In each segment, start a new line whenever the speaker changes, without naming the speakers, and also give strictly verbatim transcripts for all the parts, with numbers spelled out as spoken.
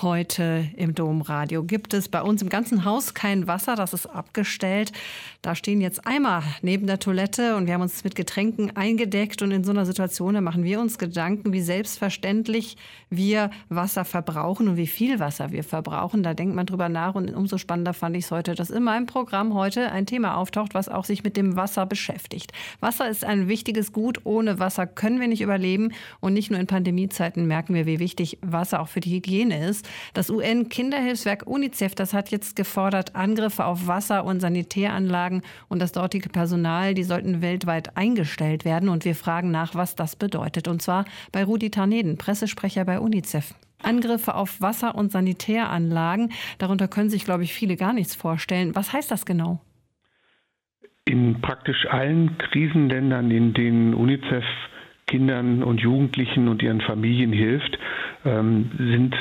Heute im Domradio gibt es bei uns im ganzen Haus kein Wasser, das ist abgestellt. Da stehen jetzt Eimer neben der Toilette und wir haben uns mit Getränken eingedeckt. Und in so einer Situation, da machen wir uns Gedanken, wie selbstverständlich wir Wasser verbrauchen und wie viel Wasser wir verbrauchen. Da denkt man drüber nach und umso spannender fand ich es heute, dass in meinem Programm heute ein Thema auftaucht, was auch sich mit dem Wasser beschäftigt. Wasser ist ein wichtiges Gut. Ohne Wasser können wir nicht überleben. Und nicht nur in Pandemiezeiten merken wir, wie wichtig Wasser auch für die Hygiene ist. Das U N-Kinderhilfswerk UNICEF, das hat jetzt gefordert, Angriffe auf Wasser- und Sanitäranlagen und das dortige Personal, die sollten weltweit eingestellt werden. Und wir fragen nach, was das bedeutet. Und zwar bei Rudi Tarneden, Pressesprecher bei UNICEF. Angriffe auf Wasser- und Sanitäranlagen, darunter können sich, glaube ich, viele gar nichts vorstellen. Was heißt das genau?
In praktisch allen Krisenländern, in denen UNICEF Kindern und Jugendlichen und ihren Familien hilft, ähm, sind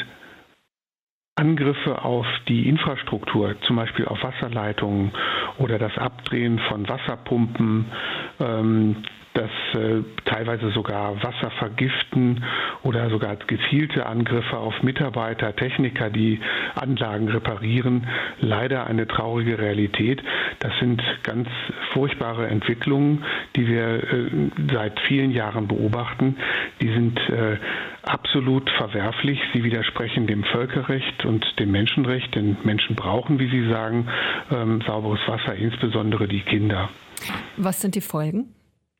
Angriffe auf die Infrastruktur, zum Beispiel auf Wasserleitungen oder das Abdrehen von Wasserpumpen, ähm, das äh, teilweise sogar Wasser vergiften oder sogar gezielte Angriffe auf Mitarbeiter, Techniker, die Anlagen reparieren, leider eine traurige Realität. Das sind ganz furchtbare Entwicklungen, die wir äh, seit vielen Jahren beobachten. Die sind äh, absolut verwerflich. Sie widersprechen dem Völkerrecht und dem Menschenrecht, denn Menschen brauchen, wie Sie sagen, ähm, sauberes Wasser, insbesondere die Kinder.
Was sind die Folgen?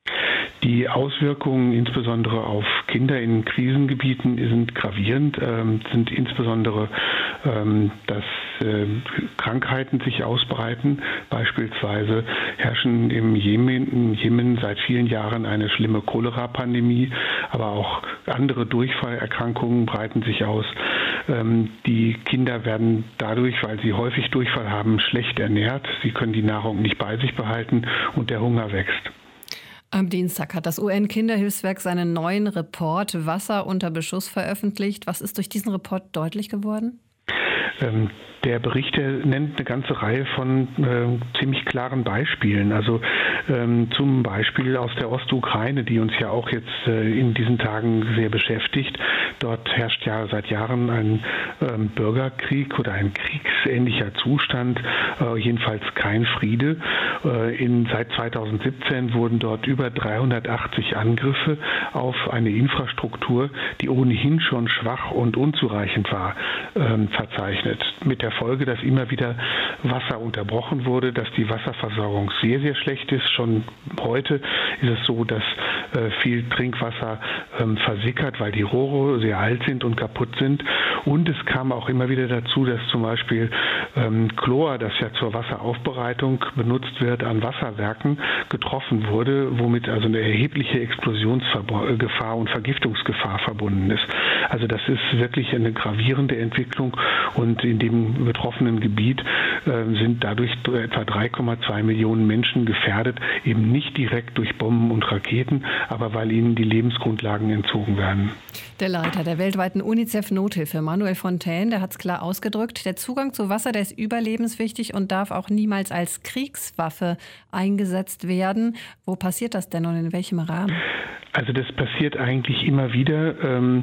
Die Auswirkungen insbesondere auf Kinder in Krisengebieten sind gravierend, ähm, sind insbesondere, ähm, dass äh, Krankheiten sich ausbreiten. Beispielsweise herrschen im Jemen, im Jemen seit vielen Jahren eine schlimme Cholera-Pandemie, aber auch andere Durchfallerkrankungen breiten sich aus. Ähm, die Kinder werden dadurch, weil sie häufig Durchfall haben, schlecht ernährt. Sie können die Nahrung nicht bei sich behalten und der Hunger wächst.
Am Dienstag hat das U N-Kinderhilfswerk seinen neuen Report Wasser unter Beschuss veröffentlicht. Was ist durch diesen Report deutlich geworden?
Ähm, der Bericht der nennt eine ganze Reihe von äh, ziemlich klaren Beispielen. Also ähm, zum Beispiel aus der Ostukraine, die uns ja auch jetzt äh, in diesen Tagen sehr beschäftigt. Dort herrscht ja seit Jahren ein ähm, Bürgerkrieg oder ein kriegsähnlicher Zustand, äh, jedenfalls kein Friede. Äh, in, seit zweitausendsiebzehn wurden dort über dreihundertachtzig Angriffe auf eine Infrastruktur, die ohnehin schon schwach und unzureichend war, äh, verzeichnet. Mit der Folge, dass immer wieder Wasser unterbrochen wurde, dass die Wasserversorgung sehr, sehr schlecht ist. Schon heute ist es so, dass äh, viel Trinkwasser ähm, versickert, weil die Rohre sehr alt sind und kaputt sind. Und es kam auch immer wieder dazu, dass zum Beispiel ähm, Chlor, das ja zur Wasseraufbereitung benutzt wird, an Wasserwerken getroffen wurde, womit also eine erhebliche Explosionsgefahr und Vergiftungsgefahr verbunden ist. Also das ist wirklich eine gravierende Entwicklung und in dem betroffenen Gebiet äh, sind dadurch etwa drei Komma zwei Millionen Menschen gefährdet, eben nicht direkt durch Bomben und Raketen, aber weil ihnen die Lebensgrundlagen entzogen werden.
Der Leiter der weltweiten UNICEF-Nothilfe, Manuel Fontaine, der hat es klar ausgedrückt. Der Zugang zu Wasser, der ist überlebenswichtig und darf auch niemals als Kriegswaffe eingesetzt werden. Wo passiert das denn und in welchem Rahmen?
Also das passiert eigentlich immer wieder.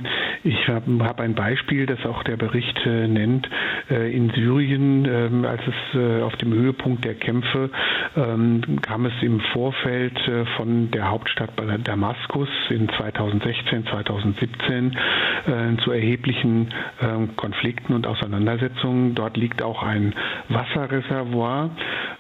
Ich habe ein Beispiel, das auch der Bericht nennt. In Syrien, als es auf dem Höhepunkt der Kämpfe kam es im Vorfeld von der Hauptstadt Damaskus in zweitausendsechzehn, zweitausendsiebzehn zu erheblichen Konflikten und Auseinandersetzungen. Dort liegt auch ein Wasserreservoir,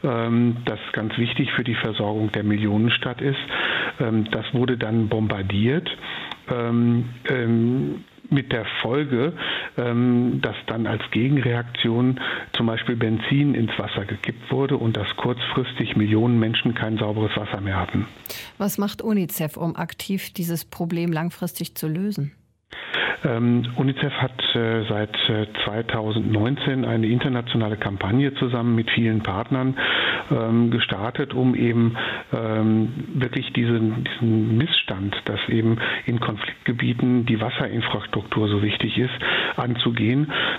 das ganz wichtig für die Versorgung der Millionenstadt ist. Das wurde dann bombardiert. Ähm, ähm, mit der Folge, ähm, dass dann als Gegenreaktion zum Beispiel Benzin ins Wasser gekippt wurde und dass kurzfristig Millionen Menschen kein sauberes Wasser mehr hatten.
Was macht UNICEF, um aktiv dieses Problem langfristig zu lösen?
Ähm, UNICEF hat äh, seit äh, zweitausendneunzehn eine internationale Kampagne zusammen mit vielen Partnern ähm, gestartet, um eben ähm, wirklich diesen, diesen Missstand, dass eben in Konfliktgebieten die Wasserinfrastruktur so wichtig ist, anzugehen.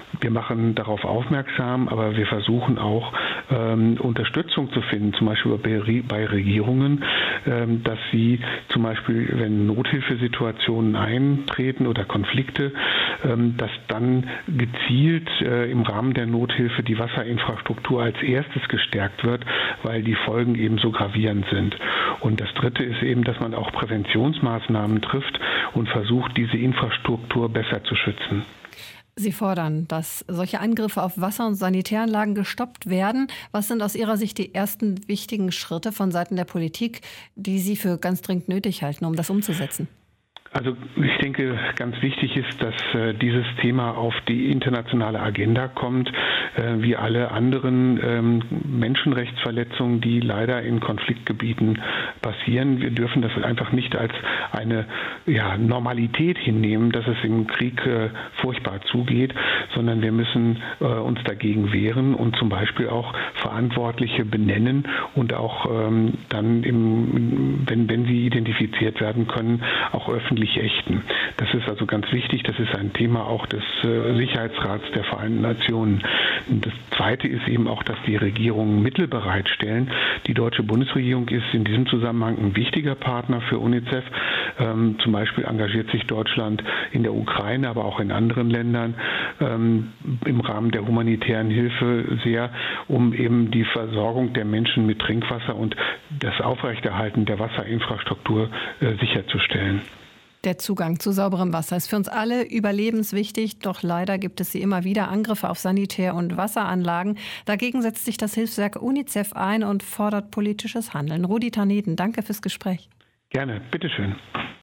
wir machen darauf aufmerksam, aber wir versuchen auch ähm, Unterstützung zu finden, zum Beispiel bei, bei Regierungen, ähm, dass sie zum Beispiel, wenn Nothilfesituationen eintreten oder Konflikte, ähm, dass dann gezielt äh, im Rahmen der Nothilfe die Wasserinfrastruktur als erstes gestärkt wird, weil die Folgen eben so gravierend sind. Und das Dritte ist eben, dass man auch Präventionsmaßnahmen trifft und versucht, diese Infrastruktur besser zu schützen.
Sie fordern, dass solche Angriffe auf Wasser- und Sanitäranlagen gestoppt werden. Was sind aus Ihrer Sicht die ersten wichtigen Schritte von Seiten der Politik, die Sie für ganz dringend nötig halten, um das umzusetzen?
Also ich denke, ganz wichtig ist, dass äh, dieses Thema auf die internationale Agenda kommt, äh, wie alle anderen ähm, Menschenrechtsverletzungen, die leider in Konfliktgebieten passieren. Wir dürfen das einfach nicht als eine ja, Normalität hinnehmen, dass es im Krieg äh, furchtbar zugeht, sondern wir müssen äh, uns dagegen wehren und zum Beispiel auch Verantwortliche benennen und auch ähm, dann, im, wenn, wenn sie identifiziert werden können, auch öffentlich ächten. Das ist also ganz wichtig. Das ist ein Thema auch des äh, Sicherheitsrats der Vereinten Nationen. Und das Zweite ist eben auch, dass die Regierungen Mittel bereitstellen. Die deutsche Bundesregierung ist in diesem Zusammenhang ein wichtiger Partner für UNICEF. Ähm, zum Beispiel engagiert sich Deutschland in der Ukraine, aber auch in anderen Ländern ähm, im Rahmen der humanitären Hilfe sehr, um eben die Versorgung der Menschen mit Trinkwasser und das Aufrechterhalten der Wasserinfrastruktur äh, sicherzustellen.
Der Zugang zu sauberem Wasser ist für uns alle überlebenswichtig, doch leider gibt es sie immer wieder Angriffe auf Sanitär- und Wasseranlagen. Dagegen setzt sich das Hilfswerk UNICEF ein und fordert politisches Handeln. Rudi Taneden, danke fürs Gespräch.
Gerne, bitteschön.